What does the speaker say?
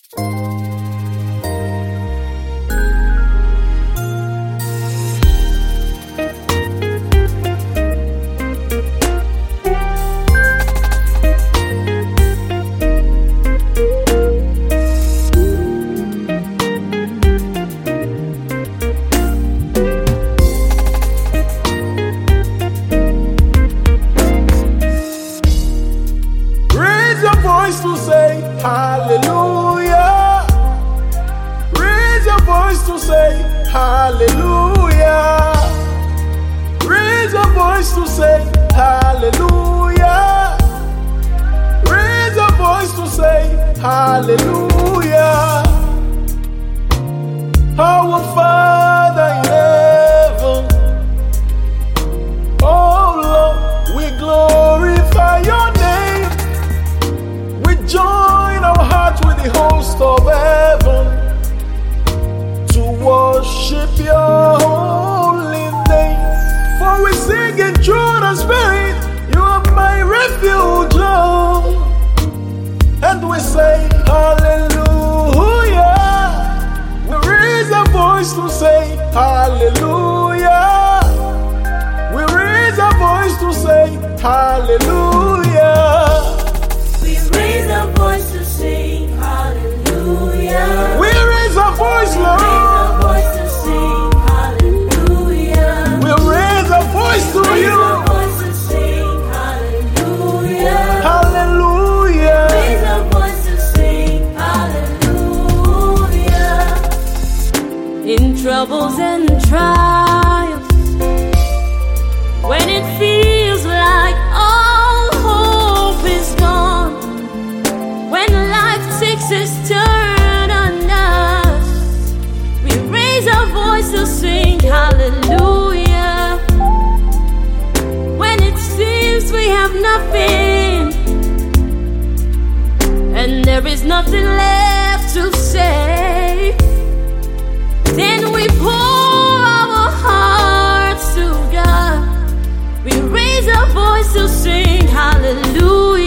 Voice to say hallelujah. Raise your voice to say hallelujah. Raise your voice to say hallelujah. Raise your voice to say hallelujah. Our Father in heaven, oh Lord, we glorify your name. Join our hearts with the host of heaven to worship your holy name. For we sing in truth and spirit, you are my refuge, Lord. And we say hallelujah. We raise our voice to say hallelujah. We raise our voice to say hallelujah. Raise our voice to sing hallelujah. We raise our voice, Lord. We raise our voice to sing hallelujah. We raise our voice to raise you. Our voice to sing hallelujah. Hallelujah. Raise our voice to sing hallelujah. In troubles and trials, when it feels like all hope is gone, when life takes its turn on us, we raise our voice to sing hallelujah. When it seems we have nothing and there is nothing left to say, then we pour our hearts to God. We raise our voice to sing hallelujah.